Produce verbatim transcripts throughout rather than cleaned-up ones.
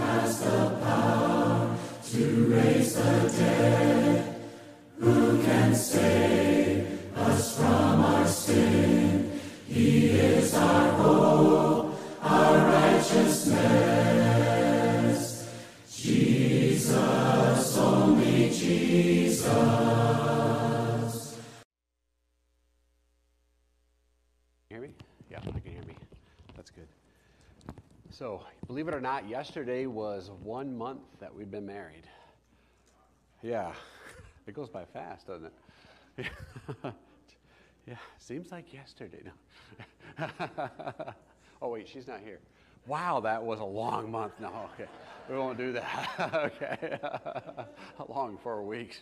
So, believe it or not, yesterday was one month that we've been married. Yeah, it goes by fast, doesn't it? Yeah, seems like yesterday. No. Oh, wait, she's not here. Wow, that was a long month. No, okay, we won't do that. Okay, a long four weeks.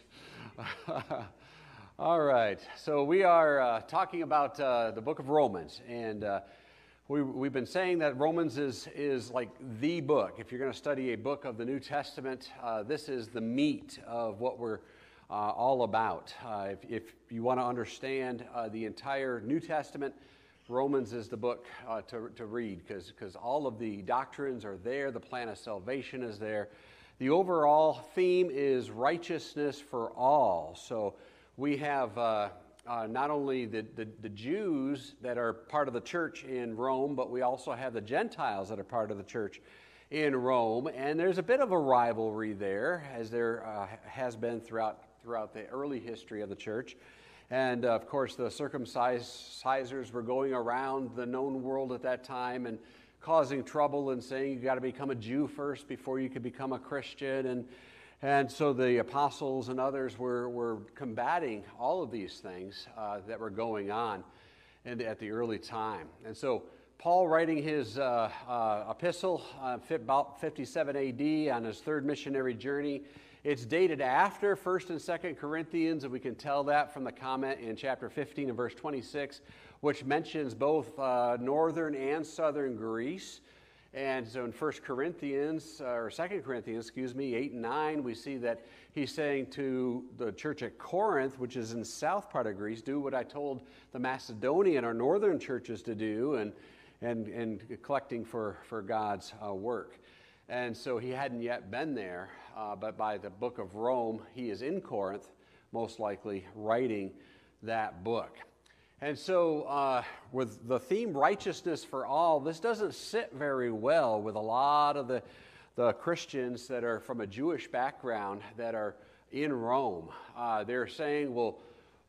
All right, so we are uh, talking about uh, the book of Romans, and uh, We, we've been saying that Romans is, is like the book. If you're going to study a book of the New Testament, uh, this is the meat of what we're uh, all about. Uh, if, if you want to understand uh, the entire New Testament, Romans is the book uh, to, to read because because all of the doctrines are there. The plan of salvation is there. The overall theme is righteousness for all. So we have... Uh, Uh, not only the, the, the Jews that are part of the church in Rome, but we also have the Gentiles that are part of the church in Rome. And there's a bit of a rivalry there, as there uh, has been throughout, throughout the early history of the church. And uh, of course, the circumcisers were going around the known world at that time and causing trouble and saying you got to become a Jew first before you could become a Christian. And And so the apostles and others were, were combating all of these things uh, that were going on in the, at the early time. And so Paul, writing his uh, uh, epistle uh, about fifty-seven A D on his third missionary journey, it's dated after First and Second Corinthians, and we can tell that from the comment in chapter fifteen and verse twenty-six, which mentions both uh, northern and southern Greece. And so in First Corinthians, uh, or Second Corinthians, excuse me, eight and nine, we see that he's saying to the church at Corinth, which is in the south part of Greece, do what I told the Macedonian or northern churches to do, and and, and collecting for, for God's uh, work. And so he hadn't yet been there, uh, but by the book of Rome, he is in Corinth, most likely writing that book. And so uh, with the theme righteousness for all, this doesn't sit very well with a lot of the, the Christians that are from a Jewish background that are in Rome. Uh, they're saying, well,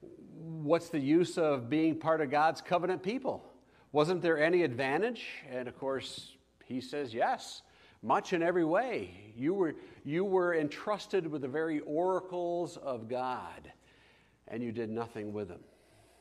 what's the use of being part of God's covenant people? Wasn't there any advantage? And of course, he says, yes, much in every way. You were, you were entrusted with the very oracles of God, and you did nothing with them.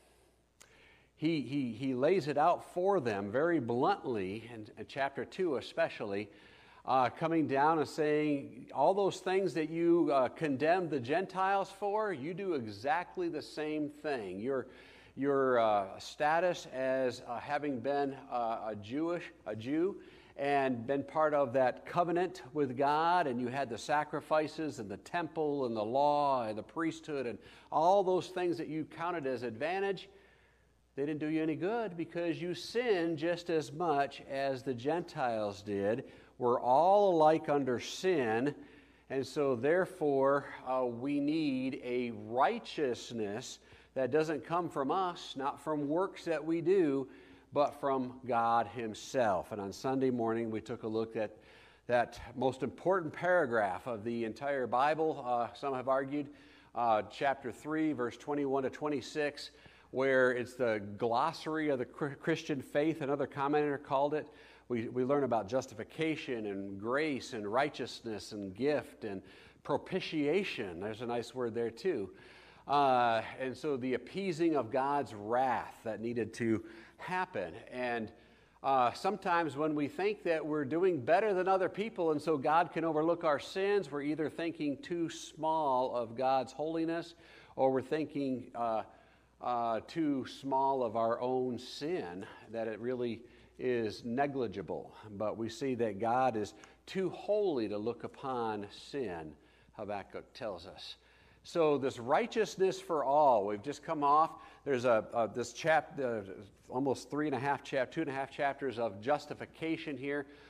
He, he, he lays it out for them very bluntly, in, in chapter two especially, uh, coming down and saying, all those things that you uh, condemned the Gentiles for, you do exactly the same thing. Your, your uh, status as uh, having been uh, a Jewish, a Jew, and been part of that covenant with God, and you had the sacrifices and the temple and the law and the priesthood and all those things that you counted as advantage, they didn't do you any good because you sinned just as much as the Gentiles did. We're all alike under sin, and so therefore uh, we need a righteousness that doesn't come from us, not from works that we do, but from God himself. And on Sunday morning, we took a look at that most important paragraph of the entire Bible, uh, some have argued, uh, chapter three, verse twenty-one to twenty-six, where it's the glossary of the Christian faith, another commentator called it. We, we learn about justification and grace and righteousness and gift and propitiation. There's a nice word there too. Uh, and so the appeasing of God's wrath that needed to happen. And uh, sometimes when we think that we're doing better than other people and so God can overlook our sins, we're either thinking too small of God's holiness, or we're thinking uh, uh, too small of our own sin, that it really is negligible. But we see that God is too holy to look upon sin, Habakkuk tells us. So this righteousness for all, we've just come off, there's a, a this chap, uh, almost three and a half chap, two and a half chapters of justification here.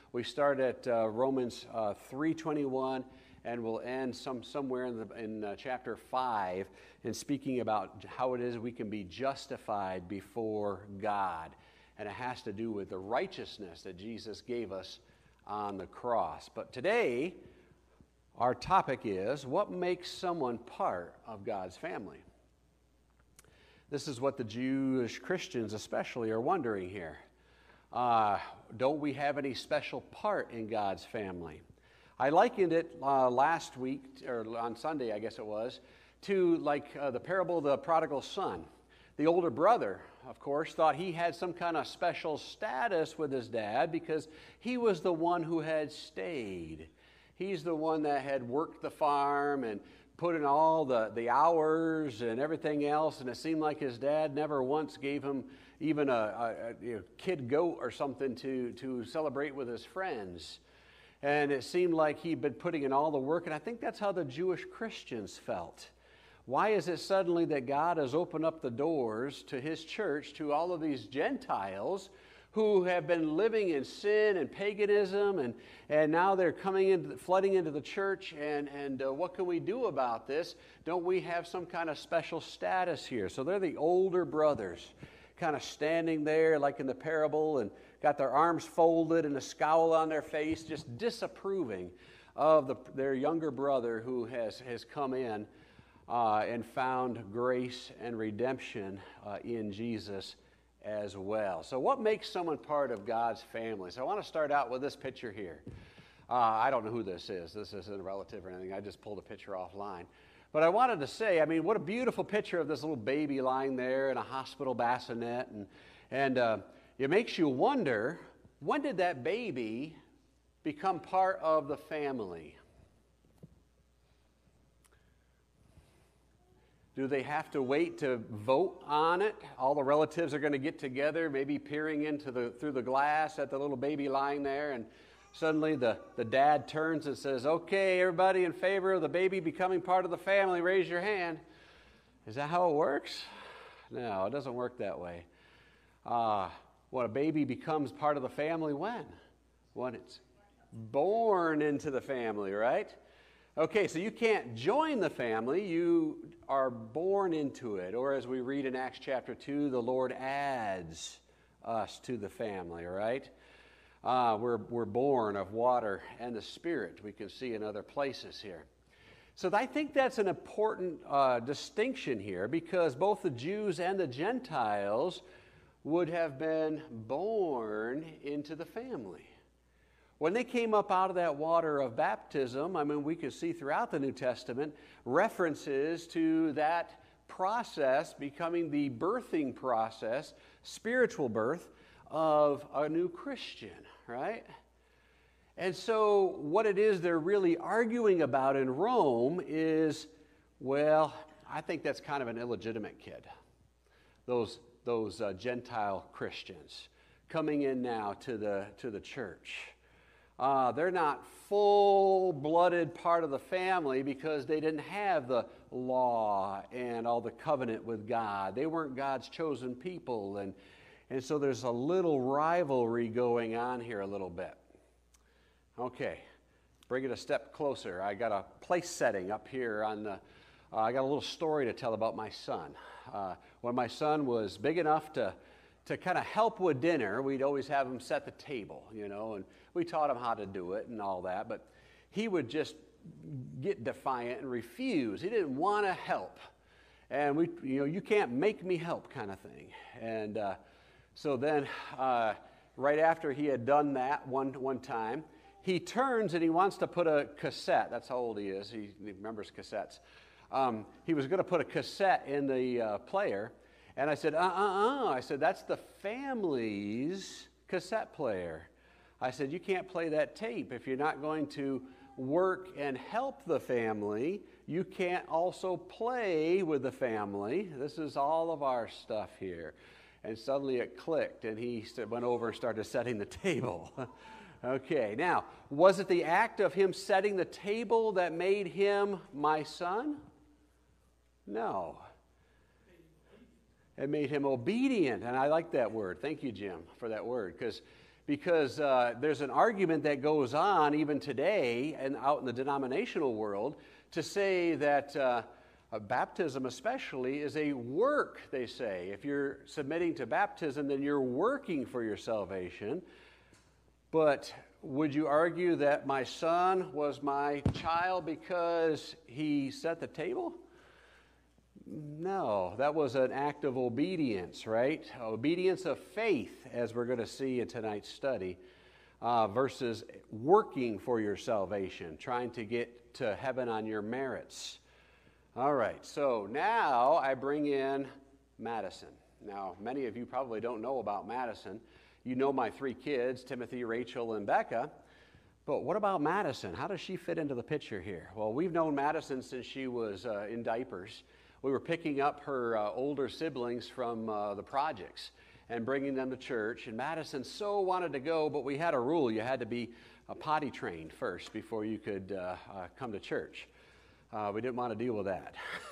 We start at uh, Romans uh, three twenty-one, and we'll end some somewhere in, the, in uh, chapter five, in speaking about how it is we can be justified before God. And it has to do with the righteousness that Jesus gave us on the cross. But today, our topic is, what makes someone part of God's family? This is what the Jewish Christians especially are wondering here. Uh, don't we have any special part in God's family? I likened it uh, last week, or on Sunday I guess it was, to like uh, the parable of the prodigal son. The older brother, of course, thought he had some kind of special status with his dad because he was the one who had stayed. He's the one that had worked the farm and put in all the, the hours and everything else, and it seemed like his dad never once gave him even a, a, a kid goat or something to, to celebrate with his friends. And it seemed like he'd been putting in all the work, and I think that's how the Jewish Christians felt. Why is it suddenly that God has opened up the doors to His church, to all of these Gentiles who have been living in sin and paganism, and, and now they're coming in, flooding into the church, and, and uh, what can we do about this? Don't we have some kind of special status here? So they're the older brothers, kind of standing there like in the parable, and got their arms folded and a scowl on their face, just disapproving of the, their younger brother who has, has come in uh, and found grace and redemption uh, in Jesus as well. So what makes someone part of God's family? So I want to start out with this picture here. Uh, I don't know who this is. This isn't a relative or anything. I just pulled a picture offline. But I wanted to say, I mean, what a beautiful picture of this little baby lying there in a hospital bassinet. And, and uh, it makes you wonder, when did that baby become part of the family? Do they have to wait to vote on it? All the relatives are going to get together, maybe peering into the through the glass at the little baby lying there, and suddenly the, the dad turns and says, okay, everybody in favor of the baby becoming part of the family, raise your hand. Is that how it works? No, it doesn't work that way. Uh, when a baby becomes part of the family, when? When it's born into the family, right? Okay, so you can't join the family, you are born into it. Or as we read in Acts chapter two, the Lord adds us to the family, all right? Uh, we're, we're born of water and the Spirit, we can see in other places here. So I think that's an important uh, distinction here, because both the Jews and the Gentiles would have been born into the family. When they came up out of that water of baptism, I mean, we can see throughout the New Testament references to that process becoming the birthing process, spiritual birth of a new Christian, right? And so what it is they're really arguing about in Rome is, well, I think that's kind of an illegitimate kid. Those, those uh, Gentile Christians coming in now to the, to the church. Uh, they're not full-blooded part of the family because they didn't have the law and all the covenant with God. They weren't God's chosen people, and, and so there's a little rivalry going on here a little bit. Okay, bring it a step closer. I got a place setting up here on the, uh, I got a little story to tell about my son. Uh, when my son was big enough to to kind of help with dinner, we'd always have him set the table, you know, and we taught him how to do it and all that, but he would just get defiant and refuse. He didn't want to help. And we, you know, you can't make me help kind of thing. And uh, so then uh, right after he had done that one, one time, he turns and he wants to put a cassette. That's how old he is. He, he remembers cassettes. Um, he was going to put a cassette in the uh, player. And I said, uh-uh-uh. I said, that's the family's cassette player. I said, you can't play that tape. If you're not going to work and help the family, you can't also play with the family. This is all of our stuff here. And suddenly it clicked, and he went over and started setting the table. Okay, now, was it the act of him setting the table that made him my son? No. It made him obedient, and I like that word. Thank you, Jim, for that word, because because uh, there's an argument that goes on even today and out in the denominational world to say that uh, uh, baptism especially is a work, they say. If you're submitting to baptism, then you're working for your salvation. But would you argue that my son was my child because he set the table? No, that was an act of obedience, right? Obedience of faith, as we're going to see in tonight's study, uh, versus working for your salvation, trying to get to heaven on your merits. All right, so now I bring in Madison. Now, many of you probably don't know about Madison. You know my three kids, Timothy, Rachel, and Becca. But what about Madison? How does she fit into the picture here? Well, we've known Madison since she was uh, in diapers. We were picking up her uh, older siblings from uh, the projects and bringing them to church. And Madison so wanted to go, but we had a rule. You had to be uh, potty trained first before you could uh, uh, come to church. Uh, we didn't want to deal with that.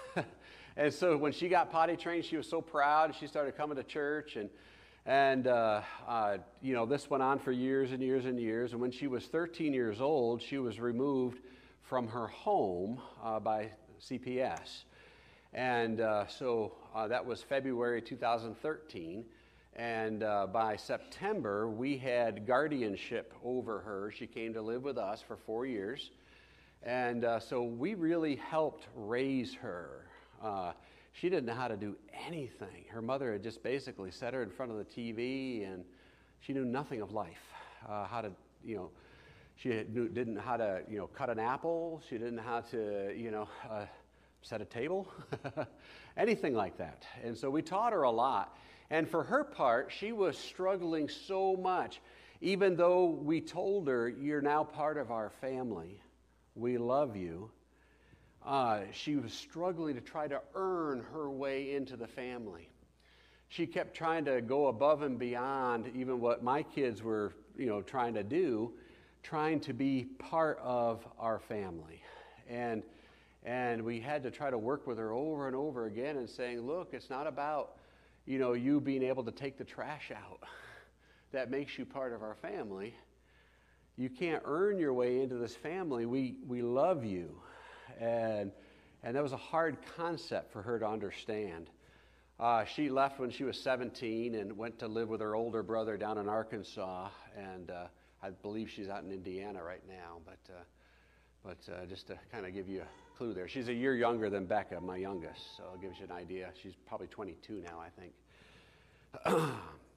And so when she got potty trained, she was so proud. She started coming to church. And, and uh, uh, you know, this went on for years and years and years. And when she was thirteen years old, she was removed from her home uh, by C P S. And uh, so uh, that was February two thousand thirteen, and uh, by September, we had guardianship over her. She came to live with us for four years, and uh, so we really helped raise her. Uh, she didn't know how to do anything. Her mother had just basically set her in front of the T V, and she knew nothing of life, uh, how to, you know, she knew, didn't know how to, you know, cut an apple. She didn't know how to, you know, uh, set a table, anything like that. And so we taught her a lot. And for her part, she was struggling so much. Even though we told her, you're now part of our family, we love you, uh, she was struggling to try to earn her way into the family. She kept trying to go above and beyond even what my kids were, you know, trying to do, trying to be part of our family. And And we had to try to work with her over and over again and saying, look, it's not about, you know, you being able to take the trash out. That makes you part of our family. You can't earn your way into this family. We we love you. And, and that was a hard concept for her to understand. Uh, she left when she was seventeen and went to live with her older brother down in Arkansas. And uh, I believe she's out in Indiana right now. But, uh, but uh, just to kind of give you a clue there. She's a year younger than Becca, my youngest, so it gives you an idea. She's probably twenty-two now, I think.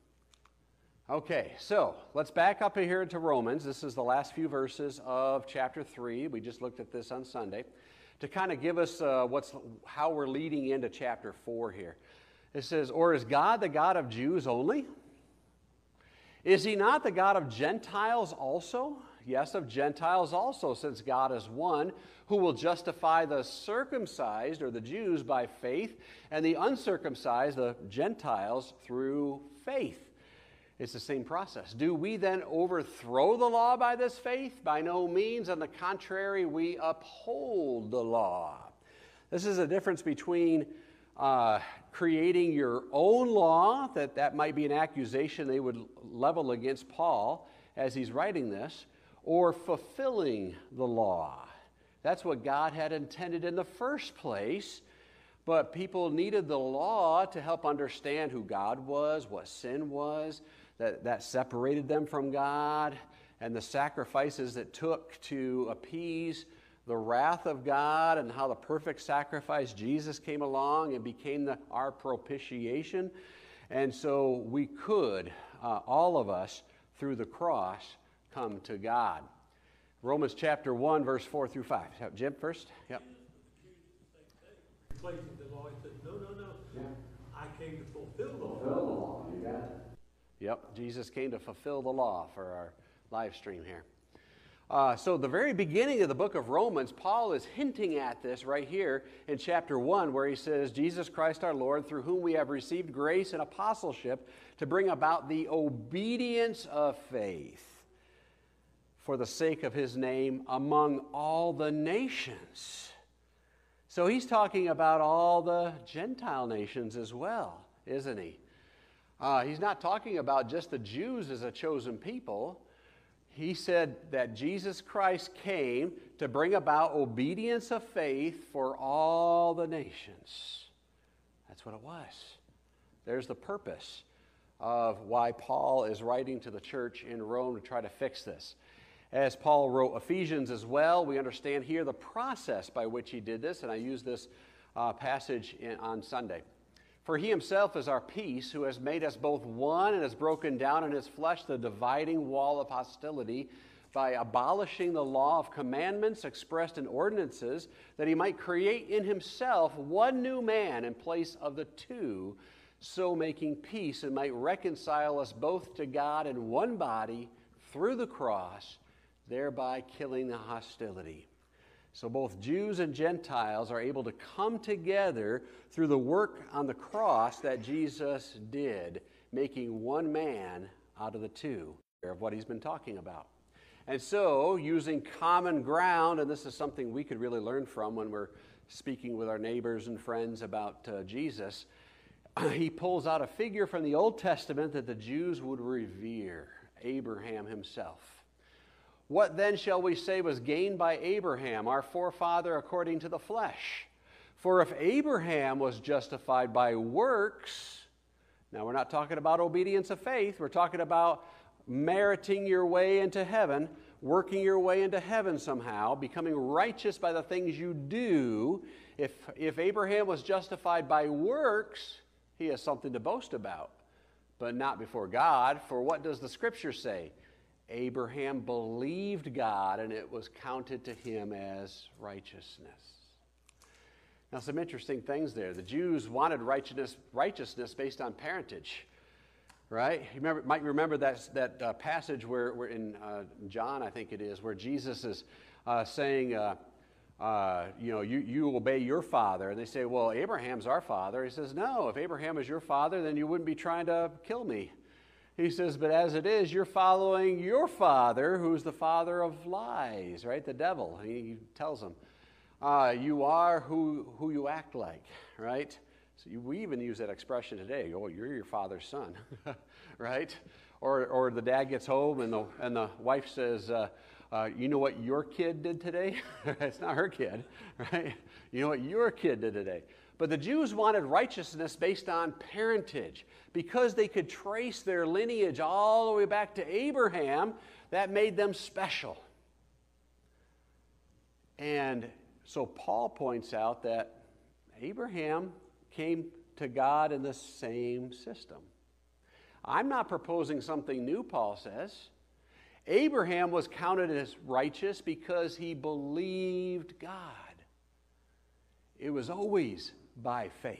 Okay, so let's back up here to Romans. This is the last few verses of chapter three. We just looked at this on Sunday to kind of give us uh, what's how we're leading into chapter four here. It says, "Or is God the God of Jews only? Is he not the God of Gentiles also? Yes, of Gentiles also, since God is one, who will justify the circumcised, or the Jews, by faith, and the uncircumcised, the Gentiles, through faith." It's the same process. Do we then overthrow the law by this faith? By no means. On the contrary, we uphold the law. This is a difference between uh, creating your own law, that that might be an accusation they would level against Paul as he's writing this, or fulfilling the law. That's what God had intended in the first place, but people needed the law to help understand who God was, what sin was, that, that separated them from God, and the sacrifices it took to appease the wrath of God, and how the perfect sacrifice, Jesus, came along and became the, our propitiation. And so we could, uh, all of us, through the cross, come to God. Romans chapter one, verse four through five. Jim first? Yep. Replacing the law, he said, no, no, no. Yeah. I came to fulfill the law. Fulfill the law. You got it. Yep. Jesus came to fulfill the law for our live stream here. Uh, so the very beginning of the book of Romans, Paul is hinting at this right here in chapter one, where he says, Jesus Christ our Lord, through whom we have received grace and apostleship to bring about the obedience of faith for the sake of his name among all the nations. So he's talking about all the Gentile nations as well, isn't he? Uh, he's not talking about just the Jews as a chosen people. He said that Jesus Christ came to bring about obedience of faith for all the nations. That's what it was. There's the purpose of why Paul is writing to the church in Rome to try to fix this. As Paul wrote Ephesians as well, we understand here the process by which he did this, and I use this uh, passage in, on Sunday. For he himself is our peace, who has made us both one and has broken down in his flesh the dividing wall of hostility by abolishing the law of commandments expressed in ordinances, that he might create in himself one new man in place of the two, so making peace, and might reconcile us both to God in one body through the cross, thereby killing the hostility. So both Jews and Gentiles are able to come together through the work on the cross that Jesus did, making one man out of the two, of what he's been talking about. And so, using common ground, and this is something we could really learn from when we're speaking with our neighbors and friends about uh, Jesus, he pulls out a figure from the Old Testament that the Jews would revere, Abraham himself. What then shall we say was gained by Abraham, our forefather according to the flesh? For if Abraham was justified by works, now we're not talking about obedience of faith, we're talking about meriting your way into heaven, working your way into heaven somehow, becoming righteous by the things you do. If, if Abraham was justified by works, he has something to boast about, but not before God. For what does the Scripture say? Abraham believed God, and it was counted to him as righteousness. Now, some interesting things there. The Jews wanted righteousness, righteousness based on parentage, right? You remember, might remember that, that uh, passage where, where in uh, John, I think it is, where Jesus is uh, saying, uh, uh, you know, you, you obey your father. And they say, well, Abraham's our father. He says, no, if Abraham is your father, then you wouldn't be trying to kill me. He says, but as it is, you're following your father, who's the father of lies, right? The devil. He tells them, uh, you are who, who you act like, right? So you, we even use that expression today. Oh, you're your father's son, right? Or, or the dad gets home and the, and the wife says, uh, uh, you know what your kid did today? It's not her kid, right? You know what your kid did today? But the Jews wanted righteousness based on parentage. Because they could trace their lineage all the way back to Abraham, that made them special. And so Paul points out that Abraham came to God in the same system. I'm not proposing something new, Paul says. Abraham was counted as righteous because he believed God. It was always by faith.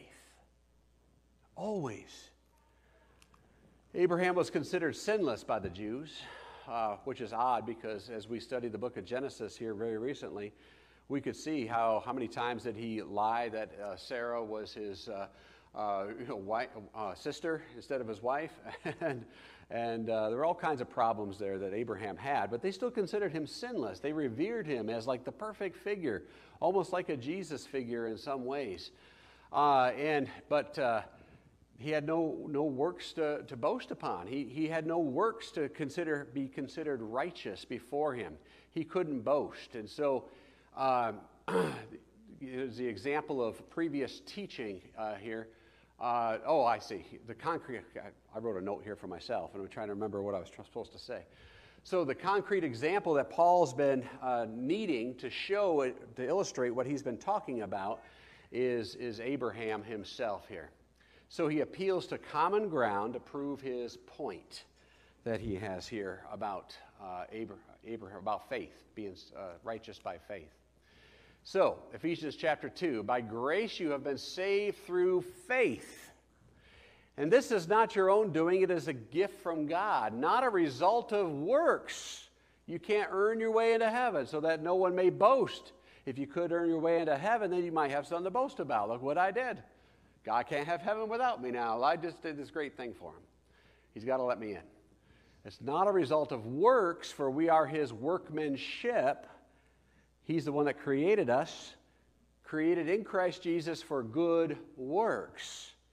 Always. Abraham was considered sinless by the Jews, uh, which is odd because as we studied the book of Genesis here very recently, we could see how, how many times did he lie that uh, Sarah was his uh, uh, you know, wife, uh, sister instead of his wife. and and uh, there were all kinds of problems there that Abraham had, but they still considered him sinless. They revered him as like the perfect figure, almost like a Jesus figure in some ways. Uh, and But... Uh, He had no, no works to, to boast upon. He, he had no works to consider be considered righteous before him. He couldn't boast. And so um, is the example of previous teaching uh, here. Uh, oh, I see. The concrete, I wrote a note here for myself, and I'm trying to remember what I was supposed to say. So the concrete example that Paul's been uh, needing to show, it, to illustrate what he's been talking about is, is Abraham himself here. So he appeals to common ground to prove his point that he has here about uh, Abraham, Abraham, about faith, being uh, righteous by faith. So, Ephesians chapter two, by grace you have been saved through faith. And this is not your own doing, it is a gift from God, not a result of works. You can't earn your way into heaven so that no one may boast. If you could earn your way into heaven, then you might have something to boast about. Look what I did. God can't have heaven without me now. I just did this great thing for him. He's got to let me in. It's not a result of works, for we are his workmanship. He's the one that created us, created in Christ Jesus for good works.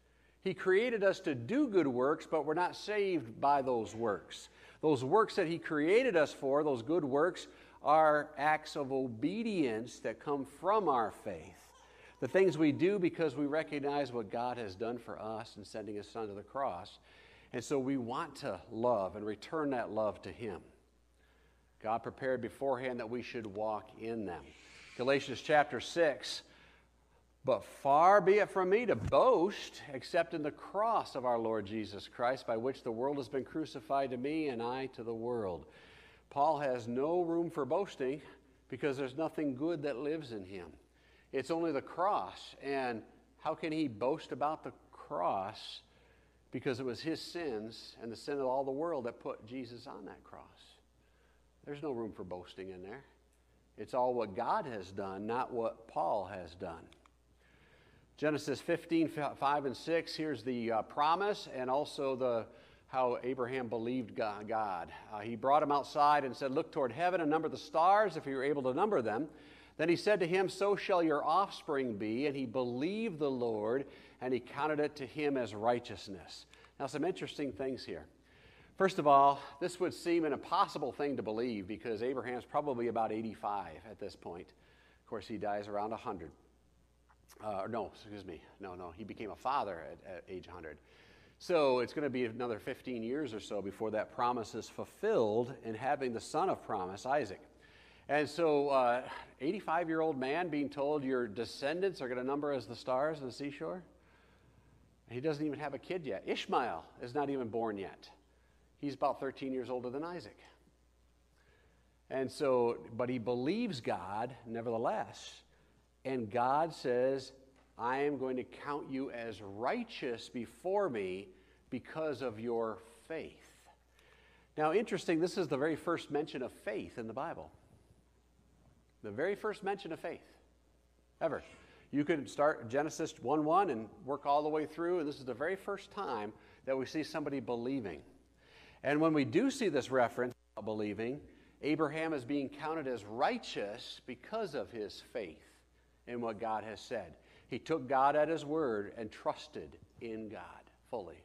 He created us to do good works, but we're not saved by those works. Those works that He created us for, those good works, are acts of obedience that come from our faith. The things we do because we recognize what God has done for us in sending His Son to the cross. And so we want to love and return that love to Him. God prepared beforehand that we should walk in them. Galatians chapter six, but far be it from me to boast except in the cross of our Lord Jesus Christ, by which the world has been crucified to me and I to the world. Paul has no room for boasting because there's nothing good that lives in him. It's only the cross. And how can he boast about the cross? Because it was his sins and the sin of all the world that put Jesus on that cross. There's no room for boasting in there. It's all what God has done, not what Paul has done. Genesis fifteen, five and six, here's the uh, promise and also the how Abraham believed God. Uh, he brought him outside and said, look toward heaven and number the stars if you were able to number them. Then he said to him, so shall your offspring be. And he believed the Lord, and he counted it to him as righteousness. Now, some interesting things here. First of all, this would seem an impossible thing to believe because Abraham's probably about eighty-five at this point. Of course, he dies around one hundred. Uh, no, excuse me. No, no, he became a father at, at age one hundred. So it's going to be another fifteen years or so before that promise is fulfilled in having the son of promise, Isaac. And so uh, eighty-five-year-old man being told your descendants are going to number as the stars on the seashore. He doesn't even have a kid yet. Ishmael is not even born yet. He's about thirteen years older than Isaac. And so, but he believes God nevertheless. And God says, I am going to count you as righteous before me because of your faith. Now, interesting, this is the very first mention of faith in the Bible. The very first mention of faith, ever. You could start Genesis one one and work all the way through, and this is the very first time that we see somebody believing. And when we do see this reference about believing, Abraham is being counted as righteous because of his faith in what God has said. He took God at his word and trusted in God fully.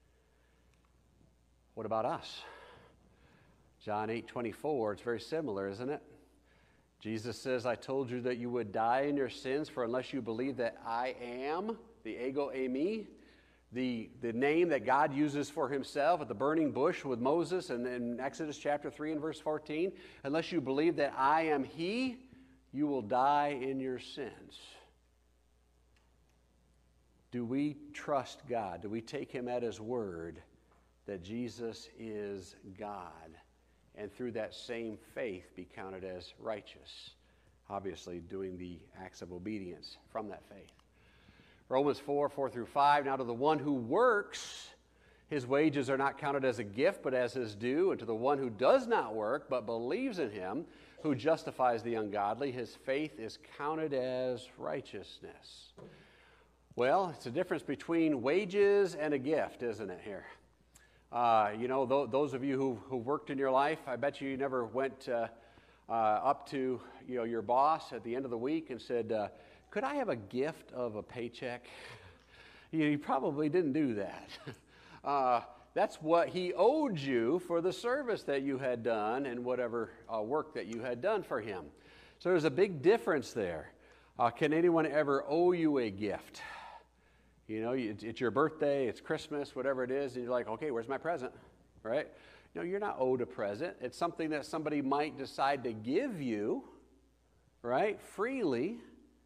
What about us? John eight twenty-four, it's very similar, isn't it? Jesus says, I told you that you would die in your sins, for unless you believe that I am, the ego eimi, the, the name that God uses for himself at the burning bush with Moses and in Exodus chapter three and verse fourteen, unless you believe that I am he, you will die in your sins. Do we trust God? Do we take him at his word that Jesus is God? And through that same faith be counted as righteous. Obviously, doing the acts of obedience from that faith. Romans four, four through five, now to the one who works, his wages are not counted as a gift, but as his due. And to the one who does not work, but believes in him, who justifies the ungodly, his faith is counted as righteousness. Well, it's a difference between wages and a gift, isn't it, here? Uh, you know, th- those of you who who worked in your life, I bet you never went uh, uh, up to you know your boss at the end of the week and said, uh, could I have a gift of a paycheck? You, you probably didn't do that. uh, that's what he owed you for the service that you had done and whatever uh, work that you had done for him. So there's a big difference there. Uh, can anyone ever owe you a gift? You know, it's your birthday, it's Christmas, whatever it is, and you're like, okay, where's my present, right? No, you're not owed a present. It's something that somebody might decide to give you, right, freely,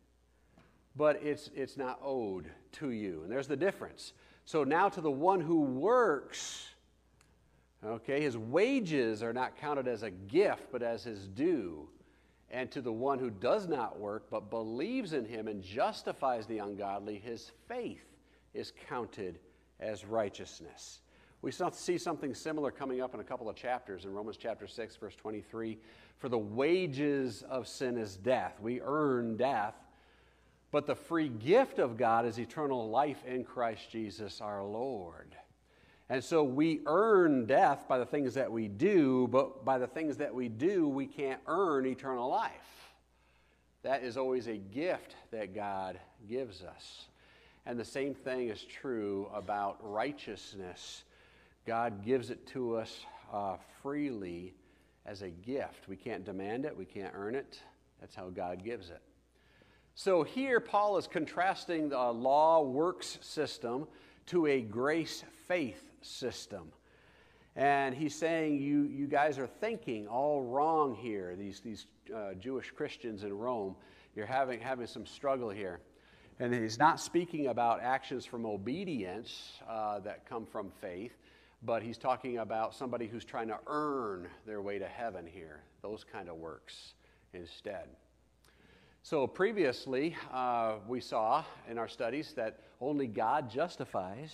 but it's it's not owed to you. And there's the difference. So now to the one who works, okay, his wages are not counted as a gift, but as his due. And to the one who does not work, but believes in him and justifies the ungodly, his faith is counted as righteousness. We see something similar coming up in a couple of chapters in Romans chapter six, verse twenty-three. For the wages of sin is death. We earn death. But the free gift of God is eternal life in Christ Jesus our Lord. And so we earn death by the things that we do, but by the things that we do, we can't earn eternal life. That is always a gift that God gives us. And the same thing is true about righteousness. God gives it to us uh, freely as a gift. We can't demand it. We can't earn it. That's how God gives it. So here Paul is contrasting the law-works system to a grace-faith system. And he's saying you, you guys are thinking all wrong here, these, these uh, Jewish Christians in Rome. You're having, having some struggle here. And he's not speaking about actions from obedience uh, that come from faith, but he's talking about somebody who's trying to earn their way to heaven here, those kind of works instead. So previously, uh, we saw in our studies that only God justifies,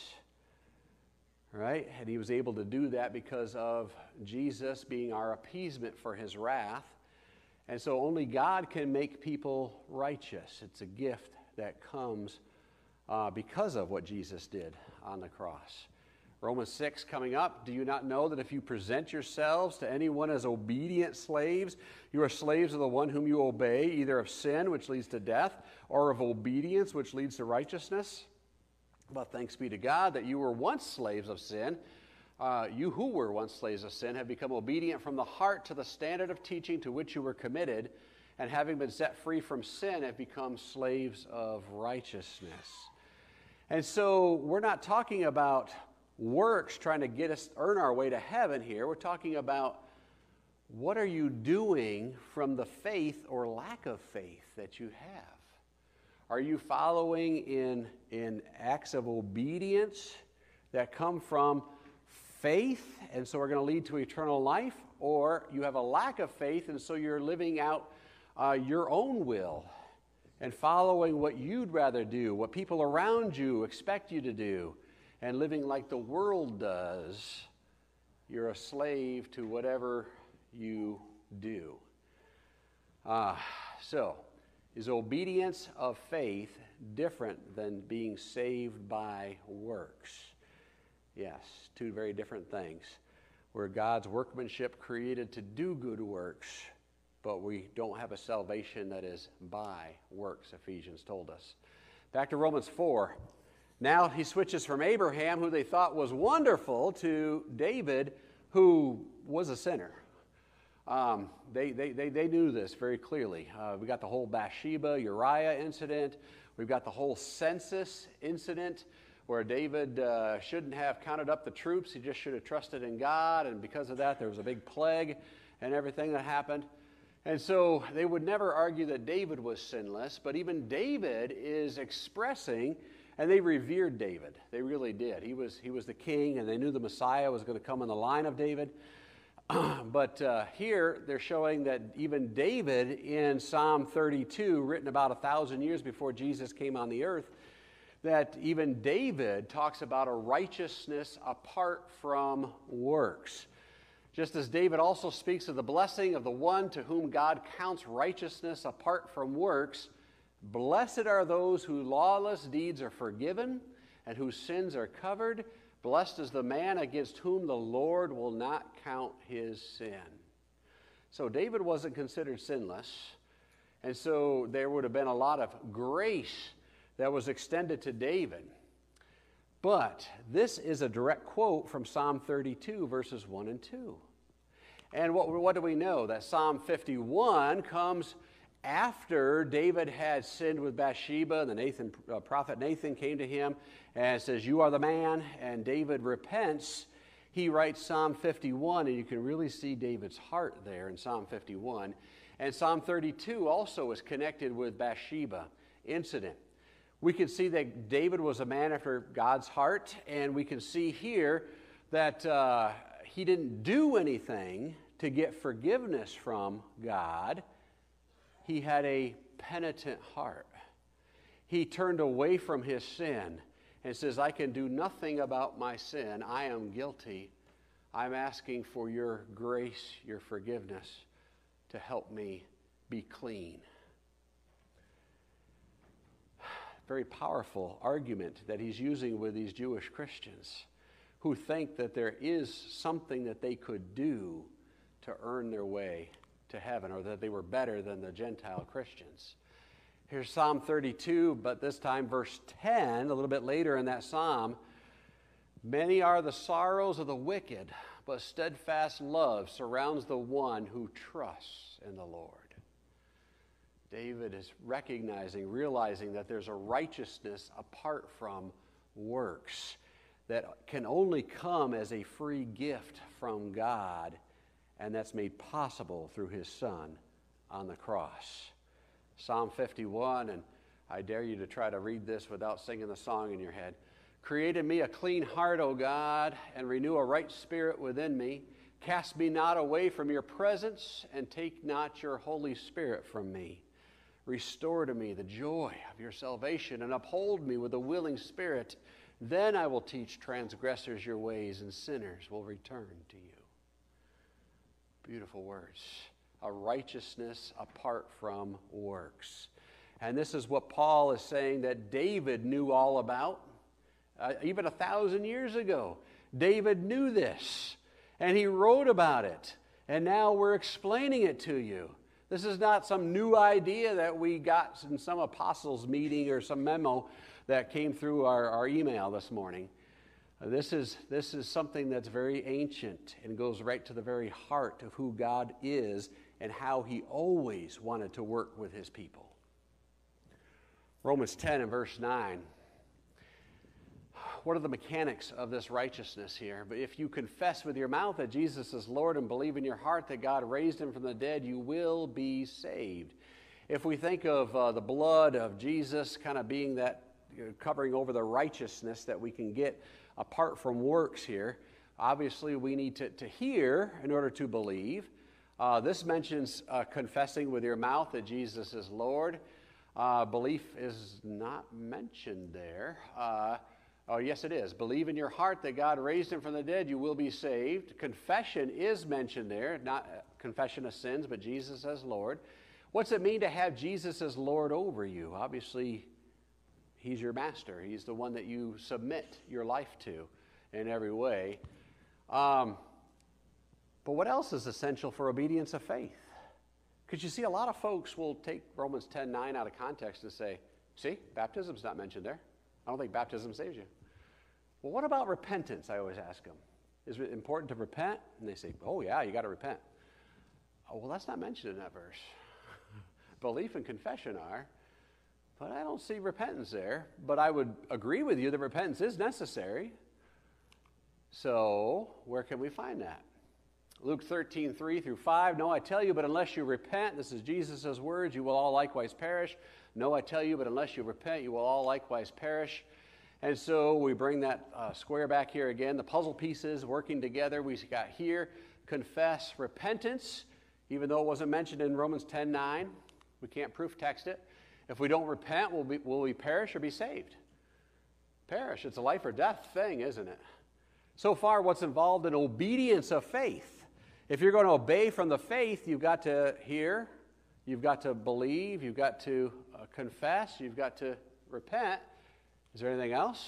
right? And he was able to do that because of Jesus being our appeasement for his wrath. And so only God can make people righteous. It's a gift that comes uh, because of what Jesus did on the cross. Romans six coming up, do you not know that if you present yourselves to anyone as obedient slaves, you are slaves of the one whom you obey, either of sin, which leads to death, or of obedience, which leads to righteousness? But thanks be to God that you were once slaves of sin. Uh, you who were once slaves of sin have become obedient from the heart to the standard of teaching to which you were committed, and having been set free from sin have become slaves of righteousness. And so we're not talking about works trying to get us earn our way to heaven here. We're talking about what are you doing from the faith or lack of faith that you have? Are you following in, in acts of obedience that come from faith and so are going to lead to eternal life? Or you have a lack of faith and so you're living out uh, your own will and following what you'd rather do, what people around you expect you to do, and living like the world does. You're a slave to whatever you do. Uh, so, is obedience of faith different than being saved by works? Yes, two very different things. We're God's workmanship created to do good works, but we don't have a salvation that is by works, Ephesians told us. Back to Romans four. Now he switches from Abraham, who they thought was wonderful, to David, who was a sinner. Um, they, they, they, they knew this very clearly. Uh, we got the whole Bathsheba, Uriah incident. We've got the whole census incident where David uh, shouldn't have counted up the troops. He just should have trusted in God, and because of that, there was a big plague and everything that happened. And so they would never argue that David was sinless, but even David is expressing. And they revered David. They really did. He was, he was the king, and they knew the Messiah was going to come in the line of David. But uh, here they're showing that even David in Psalm thirty-two, written about a thousand years before Jesus came on the earth, that even David talks about a righteousness apart from works. Just as David also speaks of the blessing of the one to whom God counts righteousness apart from works, blessed are those whose lawless deeds are forgiven and whose sins are covered. Blessed is the man against whom the Lord will not count his sin. So David wasn't considered sinless, and so there would have been a lot of grace that was extended to David. But this is a direct quote from Psalm thirty-two, verses one and two. And what, what do we know? That Psalm fifty-one comes after David had sinned with Bathsheba, and the Nathan, uh, prophet Nathan came to him and says, "You are the man," and David repents. He writes Psalm fifty-one, and you can really see David's heart there in Psalm fifty-one. And Psalm thirty-two also is connected with Bathsheba incident. We can see that David was a man after God's heart, and we can see here that uh, he didn't do anything to get forgiveness from God. He had a penitent heart. He turned away from his sin and says, "I can do nothing about my sin. I am guilty. I'm asking for your grace, your forgiveness to help me be clean." Very powerful argument that he's using with these Jewish Christians who think that there is something that they could do to earn their way to heaven, or that they were better than the Gentile Christians. Here's Psalm thirty-two, but this time verse ten, a little bit later in that psalm. Many are the sorrows of the wicked, but steadfast love surrounds the one who trusts in the Lord. David is recognizing, realizing that there's a righteousness apart from works that can only come as a free gift from God, and that's made possible through his Son on the cross. Psalm fifty-one, and I dare you to try to read this without singing the song in your head. Create in me a clean heart, O God, and renew a right spirit within me. Cast me not away from your presence, and take not your Holy Spirit from me. Restore to me the joy of your salvation, and uphold me with a willing spirit. Then I will teach transgressors your ways, and sinners will return to you. Beautiful words. A righteousness apart from works. And this is what Paul is saying that David knew all about. Uh, even a thousand years ago, David knew this, and he wrote about it, and now we're explaining it to you. This is not some new idea that we got in some apostles' meeting or some memo that came through our, our email this morning. Uh, this is, this is something that's very ancient and goes right to the very heart of who God is and how he always wanted to work with his people. Romans ten and verse nine. What are the mechanics of this righteousness here? But if you confess with your mouth that Jesus is Lord and believe in your heart that God raised him from the dead, you will be saved. If we think of uh, the blood of Jesus kind of being that, you know, covering over the righteousness that we can get apart from works here, obviously we need to, to hear in order to believe. Uh, this mentions uh, confessing with your mouth that Jesus is Lord. Uh, belief is not mentioned there. Uh, Oh, yes, it is. Believe in your heart that God raised him from the dead, you will be saved. Confession is mentioned there, not confession of sins, but Jesus as Lord. What's it mean to have Jesus as Lord over you? Obviously, he's your master. He's the one that you submit your life to in every way. Um, but what else is essential for obedience of faith? Because you see, a lot of folks will take Romans ten nine out of context and say, see, baptism's not mentioned there. I don't think baptism saves you. Well, what about repentance? I always ask them. Is it important to repent? And they say, oh, yeah, you got to repent. Oh, well, that's not mentioned in that verse. Belief and confession are, but I don't see repentance there. But I would agree with you that repentance is necessary. So where can we find that? Luke thirteen, three through five. No, I tell you, but unless you repent, this is Jesus' words, you will all likewise perish. No, I tell you, but unless you repent, you will all likewise perish. And so we bring that uh, square back here again. The puzzle pieces working together. We got here, confess, repentance, even though it wasn't mentioned in Romans ten nine. We can't proof text it. If we don't repent, will we, will we perish or be saved? Perish. It's a life or death thing, isn't it? So far, what's involved in obedience of faith? If you're going to obey from the faith, you've got to hear, you've got to believe, you've got to uh, confess, you've got to repent. Is there anything else?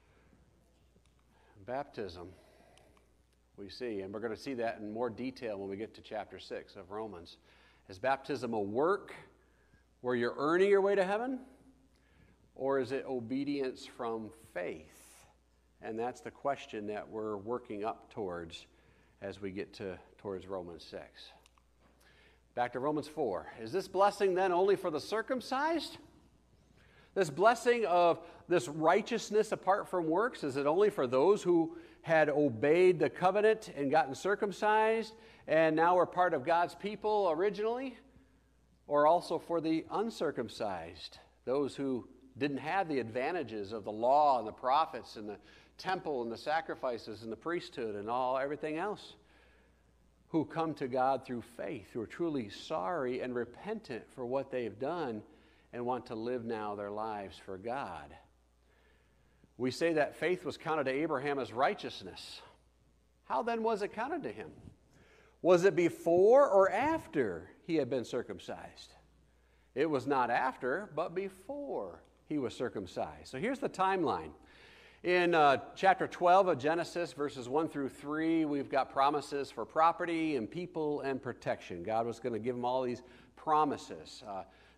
Baptism, we see, and we're going to see that in more detail when we get to chapter six of Romans. Is baptism a work where you're earning your way to heaven? Or is it obedience from faith? And that's the question that we're working up towards as we get to towards Romans six. Back to Romans four. Is this blessing then only for the circumcised? This blessing of this righteousness apart from works, is it only for those who had obeyed the covenant and gotten circumcised and now are part of God's people originally? Or also for the uncircumcised, those who didn't have the advantages of the law and the prophets and the temple and the sacrifices and the priesthood and all everything else, who come to God through faith, who are truly sorry and repentant for what they've done and want to live now their lives for God. We say that faith was counted to Abraham as righteousness. How then was it counted to him? Was it before or after he had been circumcised? It was not after, but before he was circumcised. So here's the timeline. In uh, chapter twelve of Genesis, verses one through three, we've got promises for property and people and protection. God was going to give them all these promises. Uh,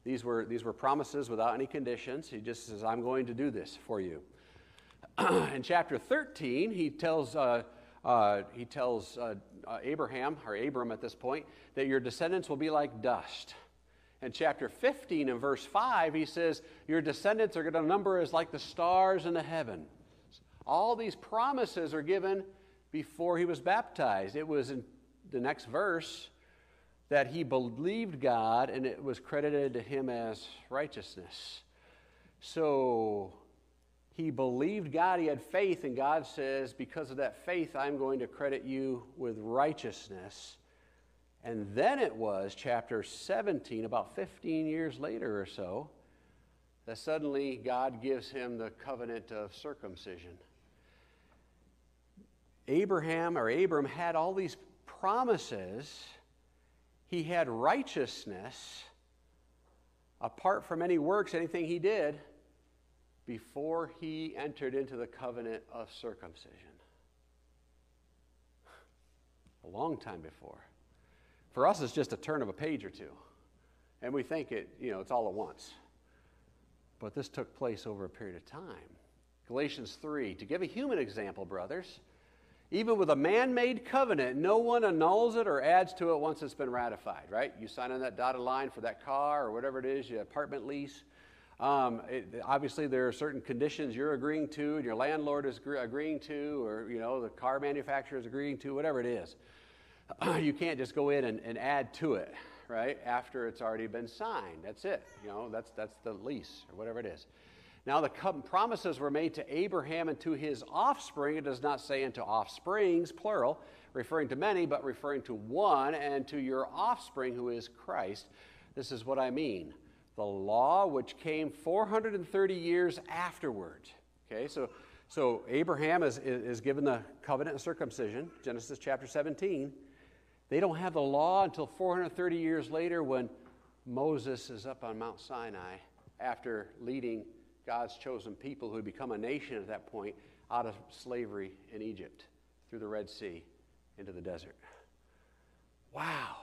These were, these were promises without any conditions. He just says, I'm going to do this for you. In chapter thirteen, he tells, uh, uh, he tells uh, uh, Abraham, or Abram at this point, that your descendants will be like dust. In chapter fifteen, in verse five, he says, your descendants are going to number as like the stars in the heaven. All these promises are given before he was baptized. It was in the next verse that he believed God, and it was credited to him as righteousness. So he believed God, he had faith, and God says, because of that faith, I'm going to credit you with righteousness. And then it was chapter seventeen, about fifteen years later or so, that suddenly God gives him the covenant of circumcision. Abraham, or Abram, had all these promises. He had righteousness apart from any works, anything he did, before he entered into the covenant of circumcision. A long time before. For us, it's just a turn of a page or two. And we think it, you know, it's all at once. But this took place over a period of time. Galatians three, to give a human example, brothers, even with a man-made covenant, no one annuls it or adds to it once it's been ratified, right? You sign on that dotted line for that car or whatever it is, your apartment lease. Um, it, obviously, there are certain conditions you're agreeing to and your landlord is gr- agreeing to, or, you know, the car manufacturer is agreeing to, whatever it is. You can't just go in and, and add to it, right, after it's already been signed. That's it. You know, that's, that's the lease or whatever it is. Now, the promises were made to Abraham and to his offspring. It does not say into offsprings, plural, referring to many, but referring to one, and to your offspring, who is Christ. This is what I mean. The law which came four hundred thirty years afterward. Okay, so, so Abraham is, is given the covenant of circumcision, Genesis chapter seventeen. They don't have the law until four hundred thirty years later when Moses is up on Mount Sinai after leading God's chosen people, who had become a nation at that point, out of slavery in Egypt, through the Red Sea, into the desert. Wow.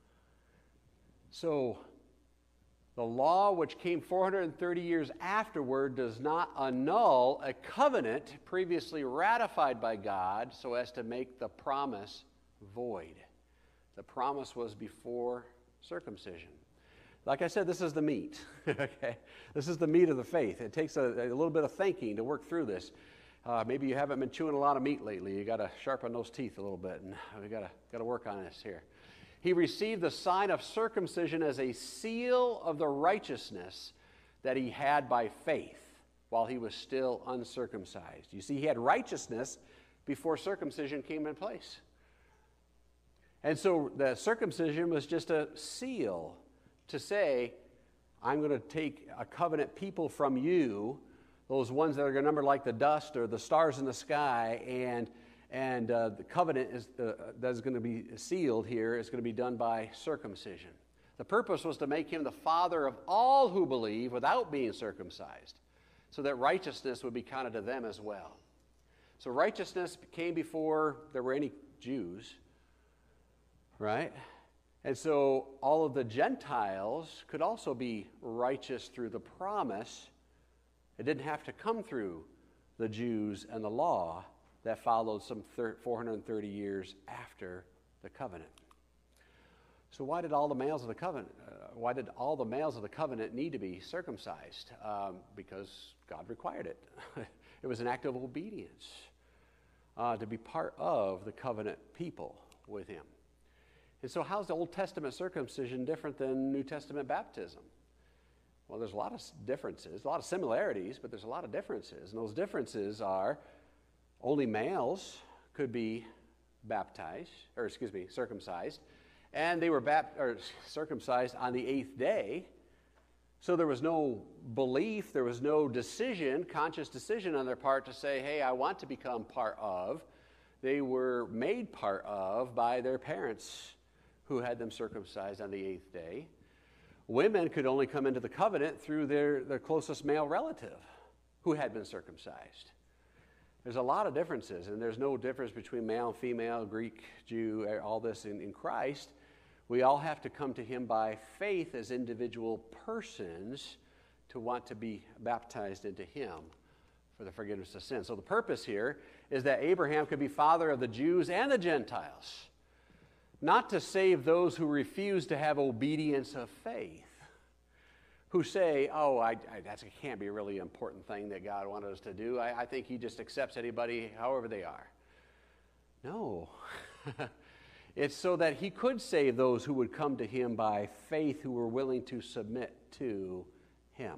So, the law which came four hundred thirty years afterward does not annul a covenant previously ratified by God so as to make the promise void. The promise was before circumcision. Like I said, this is the meat, okay? This is the meat of the faith. It takes a, a little bit of thinking to work through this. Uh, maybe you haven't been chewing a lot of meat lately. You got to sharpen those teeth a little bit, and we got to got to work on this here. He received the sign of circumcision as a seal of the righteousness that he had by faith while he was still uncircumcised. You see, he had righteousness before circumcision came in place. And so the circumcision was just a seal to say, I'm going to take a covenant people from you, those ones that are going to number like the dust or the stars in the sky, and and uh, the covenant is the, that is going to be sealed here is going to be done by circumcision. The purpose was to make him the father of all who believe without being circumcised, so that righteousness would be counted to them as well. So righteousness came before there were any Jews, right? And so all of the Gentiles could also be righteous through the promise. It didn't have to come through the Jews and the law that followed some four hundred thirty years after the covenant. So why did all the males of the covenant, uh, why did all the males of the covenant need to be circumcised? Um, because God required it. It was an act of obedience uh, to be part of the covenant people with him. And so how's the Old Testament circumcision different than New Testament baptism? Well, there's a lot of differences, a lot of similarities, but there's a lot of differences. And those differences are only males could be baptized, or excuse me, circumcised, and they were bapt- or circumcised on the eighth day. So there was no belief, there was no decision, conscious decision on their part to say, hey, I want to become part of. They were made part of by their parents who had them circumcised on the eighth day. Women could only come into the covenant through their, their closest male relative who had been circumcised. There's a lot of differences, and there's no difference between male and female, Greek, Jew, all this in, in Christ. We all have to come to him by faith as individual persons to want to be baptized into him for the forgiveness of sin. So the purpose here is that Abraham could be father of the Jews and the Gentiles, not to save those who refuse to have obedience of faith, who say, oh, I, I, that can't be a really important thing that God wanted us to do. I, I think he just accepts anybody however they are. No. It's so that he could save those who would come to him by faith, who were willing to submit to him.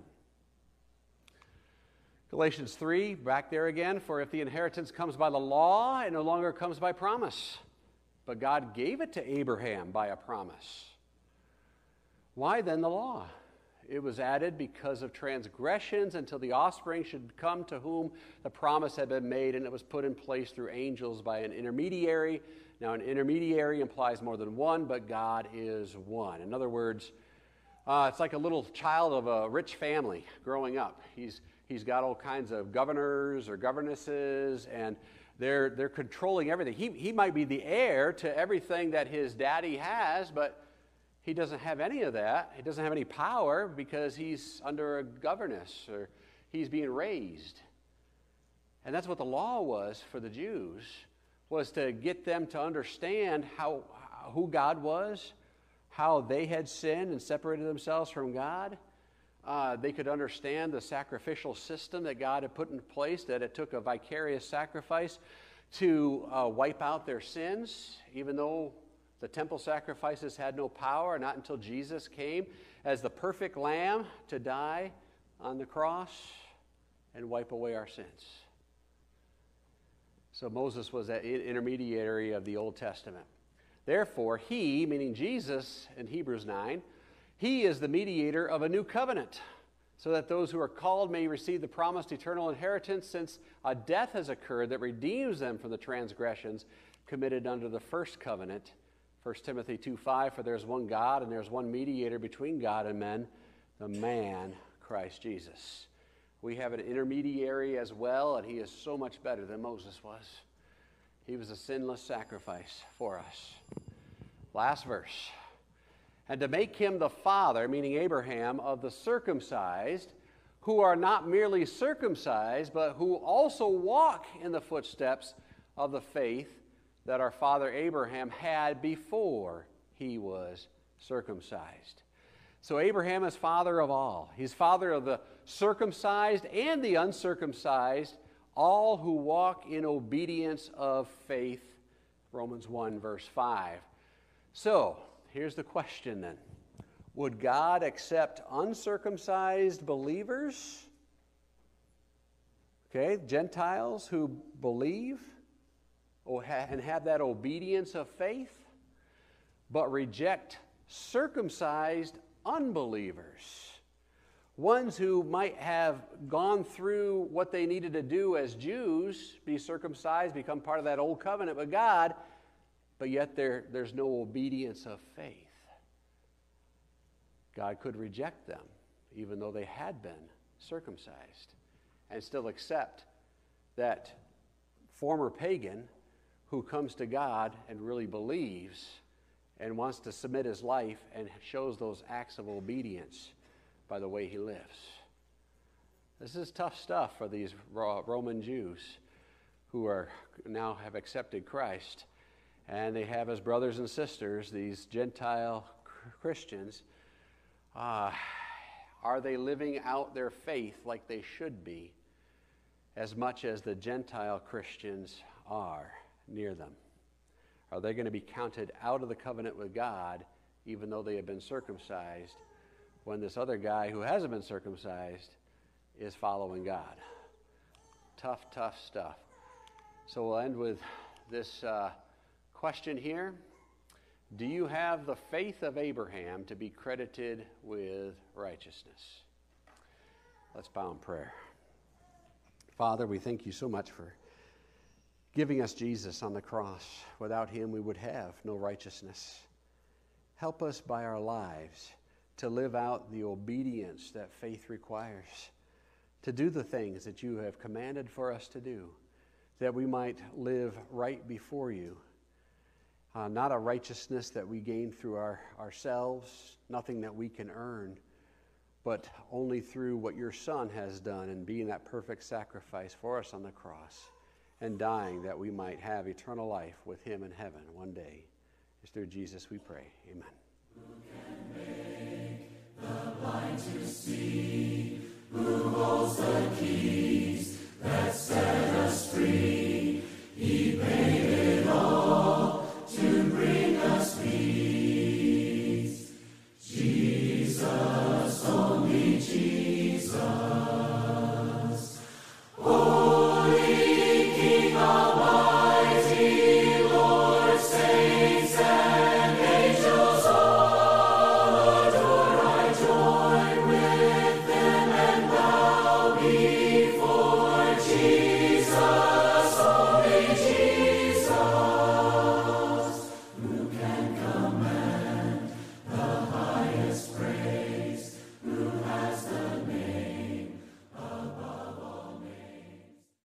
Galatians three, back there again, for if the inheritance comes by the law, it no longer comes by promise. But God gave it to Abraham by a promise. Why then the law? It was added because of transgressions until the offspring should come to whom the promise had been made, and it was put in place through angels by an intermediary. Now, an intermediary implies more than one, but God is one. In other words, uh, it's like a little child of a rich family growing up. He's he's got all kinds of governors or governesses, and they're they're controlling everything. He he might be the heir to everything that his daddy has, but he doesn't have any of that. He doesn't have any power because he's under a governess or he's being raised. And that's what the law was for the Jews, was to get them to understand how who God was, how they had sinned and separated themselves from God. Uh, they could understand the sacrificial system that God had put in place, that it took a vicarious sacrifice to uh, wipe out their sins, even though the temple sacrifices had no power, not until Jesus came as the perfect lamb to die on the cross and wipe away our sins. So Moses was that intermediary of the Old Testament. Therefore, he, meaning Jesus in Hebrews nine, he is the mediator of a new covenant, so that those who are called may receive the promised eternal inheritance, since a death has occurred that redeems them from the transgressions committed under the first covenant. First Timothy two five, for there's one God and there's one mediator between God and men, the man Christ Jesus. We have an intermediary as well, and he is so much better than Moses was. He was a sinless sacrifice for us. Last verse. And to make him the father, meaning Abraham, of the circumcised, who are not merely circumcised, but who also walk in the footsteps of the faith that our father Abraham had before he was circumcised. So Abraham is father of all. He's father of the circumcised and the uncircumcised, all who walk in obedience of faith. Romans one, verse five. So, here's the question then. Would God accept uncircumcised believers? Okay, Gentiles who believe and have that obedience of faith, but reject circumcised unbelievers, ones who might have gone through what they needed to do as Jews, be circumcised, become part of that old covenant with God, but yet there, there's no obedience of faith. God could reject them, even though they had been circumcised, and still accept that former pagan who comes to God and really believes and wants to submit his life and shows those acts of obedience by the way he lives. This is tough stuff for these Roman Jews who are now have accepted Christ, and they have as brothers and sisters these Gentile Christians. Uh, are they living out their faith like they should be, as much as the Gentile Christians are near them? Are they going to be counted out of the covenant with God, even though they have been circumcised, when this other guy who hasn't been circumcised is following God? Tough, tough stuff. So we'll end with this uh, question here. Do you have the faith of Abraham to be credited with righteousness? Let's bow in prayer. Father, we thank you so much for giving us Jesus on the cross. Without him, we would have no righteousness. Help us by our lives to live out the obedience that faith requires, to do the things that you have commanded for us to do, that we might live right before you, Uh, not a righteousness that we gain through our, ourselves, nothing that we can earn, but only through what your Son has done and being that perfect sacrifice for us on the cross and dying that we might have eternal life with him in heaven one day. It's through Jesus we pray. Amen.